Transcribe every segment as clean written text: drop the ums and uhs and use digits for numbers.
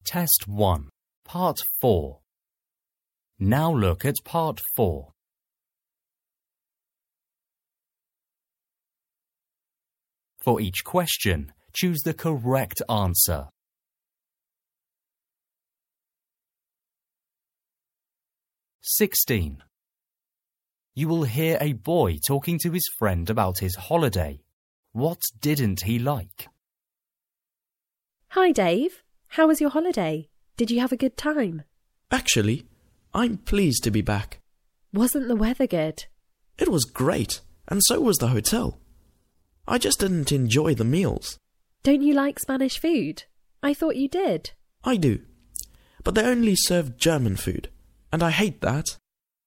Test 1, Part 4. Now look at Part 4. For each question, choose the correct answer. (16) You will hear a boy talking to his friend about his holiday. What didn't he like? Hi, Dave. How was your holiday? Did you have a good time? Actually, I'm pleased to be back. Wasn't the weather good? It was great, and so was the hotel. I just didn't enjoy the meals. Don't you like Spanish food? I thought you did. I do, but they only serve German food, and I hate that.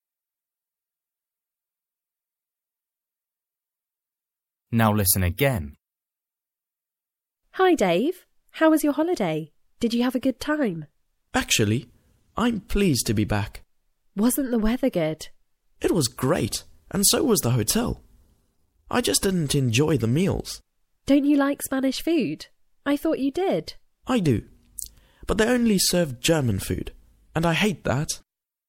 Now listen again. Hi, Dave. How was your holiday? Did you have a good time? Actually, I'm pleased to be back. Wasn't the weather good? It was great, and so was the hotel. I just didn't enjoy the meals. Don't you like Spanish food? I thought you did. I do, but they only serve German food, and I hate that.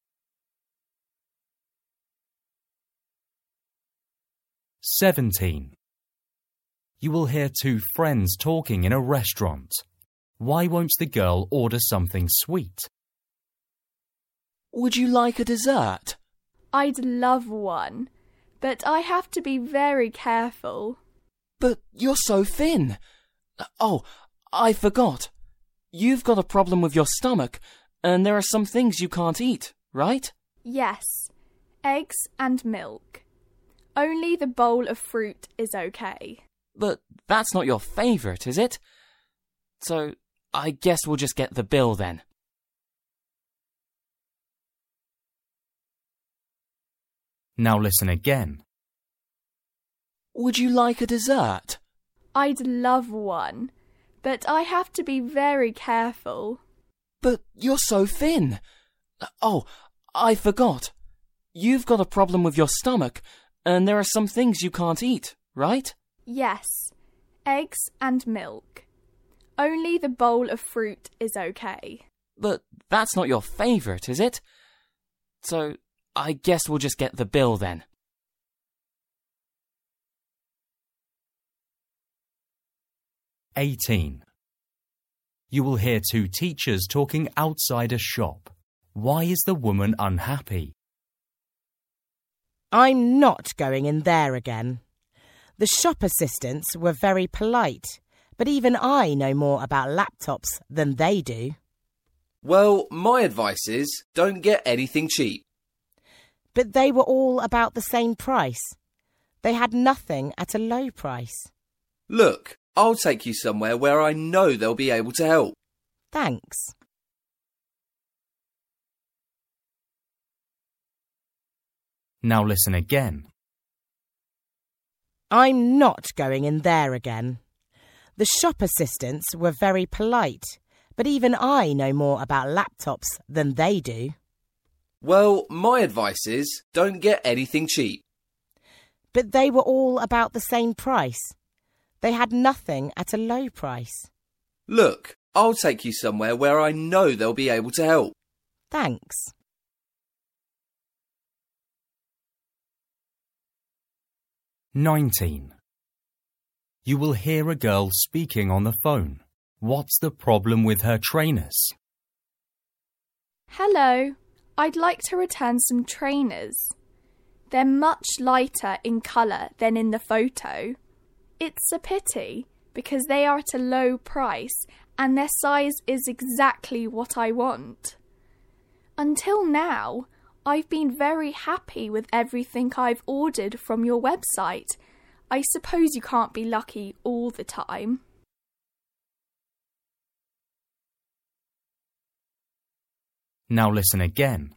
(17) You will hear two friends talking in a restaurant. Why won't the girl order something sweet? Would you like a dessert? I'd love one, but I have to be very careful. But you're so thin. Oh, I forgot. You've got a problem with your stomach, and there are some things you can't eat, right? Yes, eggs and milk. Only the bowl of fruit is okay. But that's not your favourite, is it? So I guess we'll just get the bill then. Now listen again. Would you like a dessert? I'd love one, but I have to be very careful. But you're so thin. Oh, I forgot. You've got a problem with your stomach, and there are some things you can't eat, right? Yes, eggs and milk. Only the bowl of fruit is okay. But that's not your favourite, is it? So I guess we'll just get the bill then. (18) You will hear two teachers talking outside a shop. Why is the woman unhappy? I'm not going in there again. The shop assistants were very polite, but even I know more about laptops than they do. Well, my advice is don't get anything cheap. But they were all about the same price. They had nothing at a low price. Look, I'll take you somewhere where I know they'll be able to help. Thanks. Now listen again. I'm not going in there again. The shop assistants were very polite, but even I know more about laptops than they do. Well, my advice is don't get anything cheap. But they were all about the same price. They had nothing at a low price. Look, I'll take you somewhere where I know they'll be able to help. Thanks. (19) You will hear a girl speaking on the phone. What's the problem with her trainers? Hello, I'd like to return some trainers. They're much lighter in colour than in the photo. It's a pity because they are at a low price and their size is exactly what I want. Until now, I've been very happy with everything I've ordered from your website. I suppose you can't be lucky all the time. Now listen again.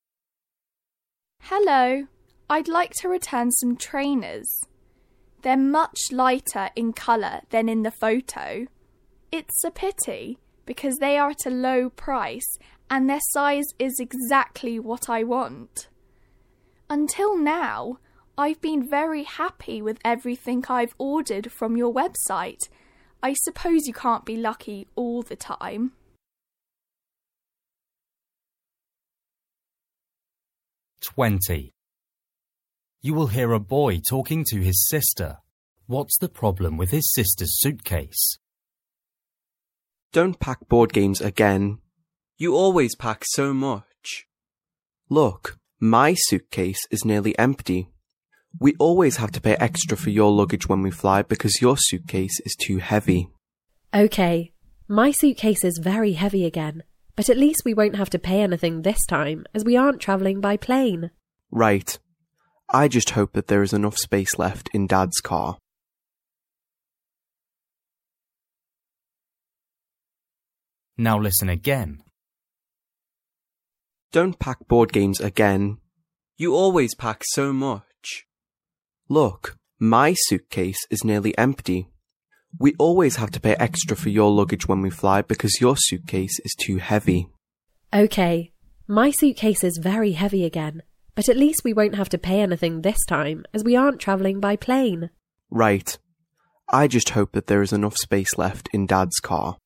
Hello, I'd like to return some trainers. They're much lighter in colour than in the photo. It's a pity because they are at a low price and their size is exactly what I want. Until now, I've been very happy with everything I've ordered from your website. I suppose you can't be lucky all the time. 20. You will hear a boy talking to his sister. What's the problem with his sister's suitcase? Don't pack board games again. You always pack so much. Look, my suitcase is nearly empty. We always have to pay extra for your luggage when we fly because your suitcase is too heavy. OK, my suitcase is very heavy again, but at least we won't have to pay anything this time as we aren't travelling by plane. Right. I just hope that there is enough space left in Dad's car. Now listen again. Don't pack board games again. You always pack so much. Look, my suitcase is nearly empty. We always have to pay extra for your luggage when we fly because your suitcase is too heavy. OK, my suitcase is very heavy again, but at least we won't have to pay anything this time as we aren't travelling by plane. Right. I just hope that there is enough space left in Dad's car.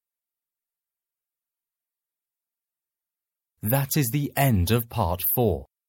That is the end of part 4.